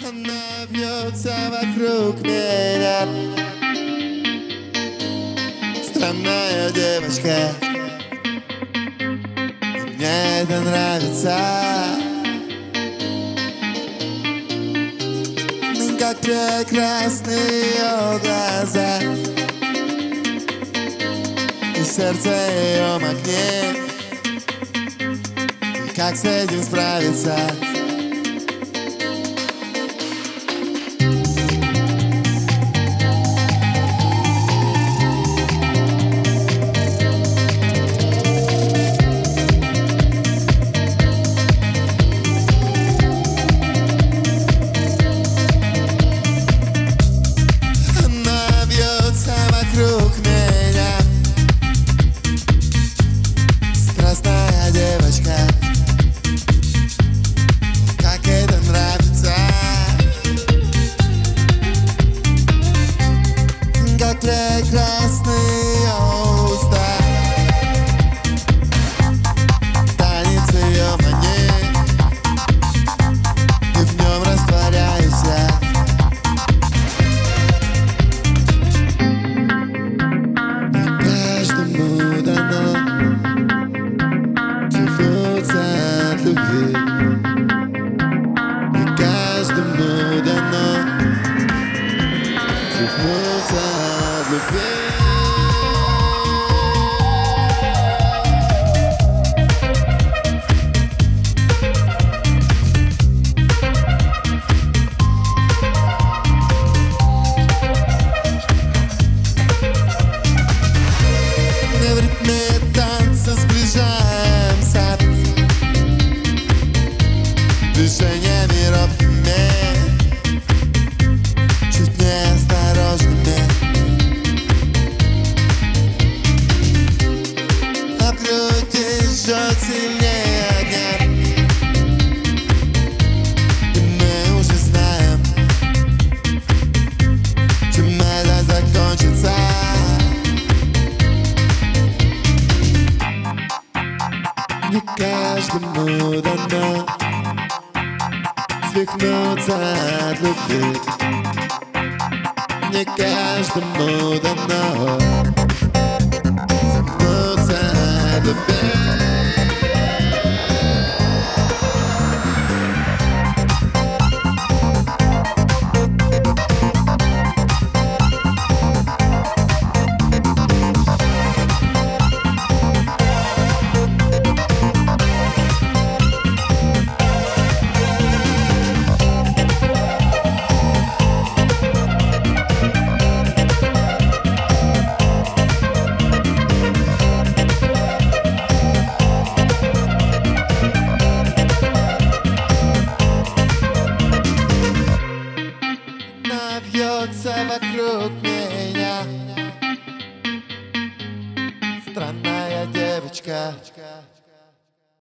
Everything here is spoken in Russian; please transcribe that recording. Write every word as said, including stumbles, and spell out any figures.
Она бьется вокруг меня. Странная девочка, мне это нравится. Как прекрасны ее глаза и сердце ее магнит. И как с этим справиться? Вокруг меня страстная девочка, как это нравится, как прекрасны ее уста, танец ее манер, и в нем растворяюсь я. И каждому дано свихнуться от любви. В ритме танца сближаемся движениями робкими, чуть неосторожными. А в груди жжет сильнее огня, и мы уже знаем, чем это закончится. Не каждому дано свихнуться от любви. Не каждому дано свихнуться от любви. Вьется вокруг меня странная девочка.